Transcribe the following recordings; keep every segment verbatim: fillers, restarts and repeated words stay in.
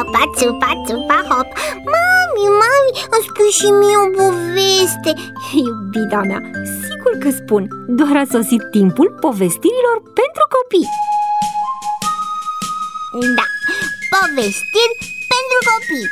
hopa, țupa, țupa, hop. Mami, mami, îmi spui și mie o poveste. Iubita mea, sigur că spun. Doar a sosit timpul povestirilor pentru copii. Da, povestiri pentru copii.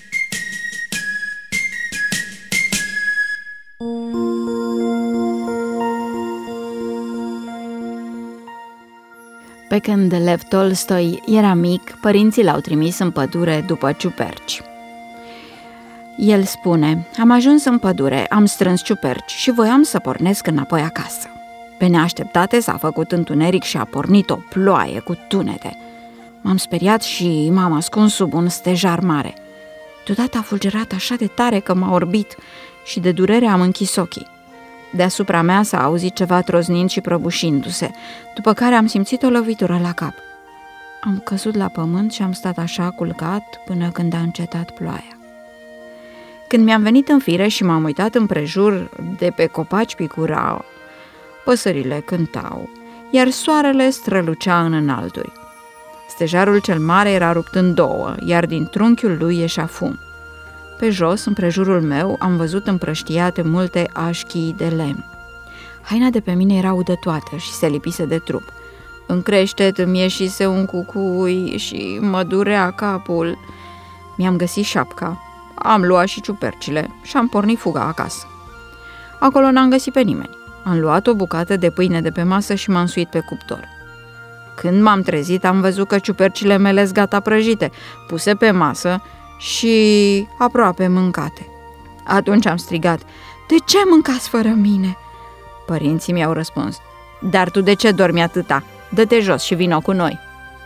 Pe când Lev Tolstoi era mic, părinții l-au trimis în pădure după ciuperci. El spune: am ajuns în pădure, am strâns ciuperci și voiam să pornesc înapoi acasă. Pe neașteptate s-a făcut întuneric și a pornit o ploaie cu tunete. M-am speriat și m-am ascuns sub un stejar mare. Deodată a fulgerat așa de tare că m-a orbit și de durere am închis ochii. Deasupra mea s-a auzit ceva troznind și prăbușindu-se, după care am simțit o lovitură la cap. Am căzut la pământ și am stat așa culcat până când a încetat ploaia. Când mi-am venit în fire și m-am uitat împrejur, de pe copaci picurau, păsările cântau, iar soarele strălucea în înalturi. Stejarul cel mare era rupt în două, iar din trunchiul lui ieșea fum. Pe jos, împrejurul meu, am văzut împrăștiate multe așchii de lemn. Haina de pe mine era udătoată și se lipise de trup. În creștet îmi ieșise un cucui și mă durea capul. Mi-am găsit șapca, am luat și ciupercile și am pornit fuga acasă. Acolo n-am găsit pe nimeni. Am luat o bucată de pâine de pe masă și m-am suit pe cuptor. Când m-am trezit, am văzut că ciupercile mele sunt gata prăjite, puse pe masă și aproape mâncate. Atunci am strigat: de ce mâncați fără mine? Părinții mi-au răspuns: dar tu de ce dormi atâta? Dă-te jos și vino cu noi.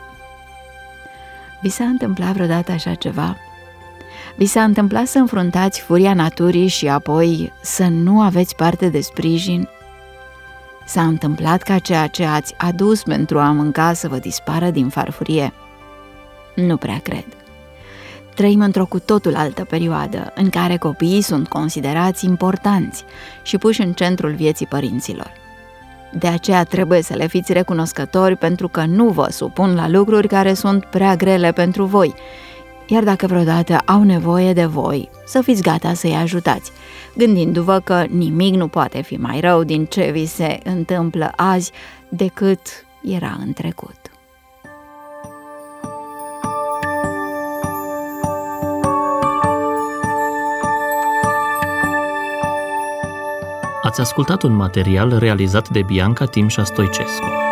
Vi s-a întâmplat vreodată așa ceva? Vi s-a întâmplat să înfruntați furia naturii și apoi să nu aveți parte de sprijin? S-a întâmplat ca ceea ce ați adus pentru a mânca să vă dispară din farfurie? Nu prea cred. Trăim într-o cu totul altă perioadă, în care copiii sunt considerați importanți și puși în centrul vieții părinților. De aceea trebuie să le fiți recunoscători pentru că nu vă supun la lucruri care sunt prea grele pentru voi, iar dacă vreodată au nevoie de voi, să fiți gata să-i ajutați, gândindu-vă că nimic nu poate fi mai rău din ce vi se întâmplă azi decât era în trecut. Ați ascultat un material realizat de Bianca Timșa Stoicescu.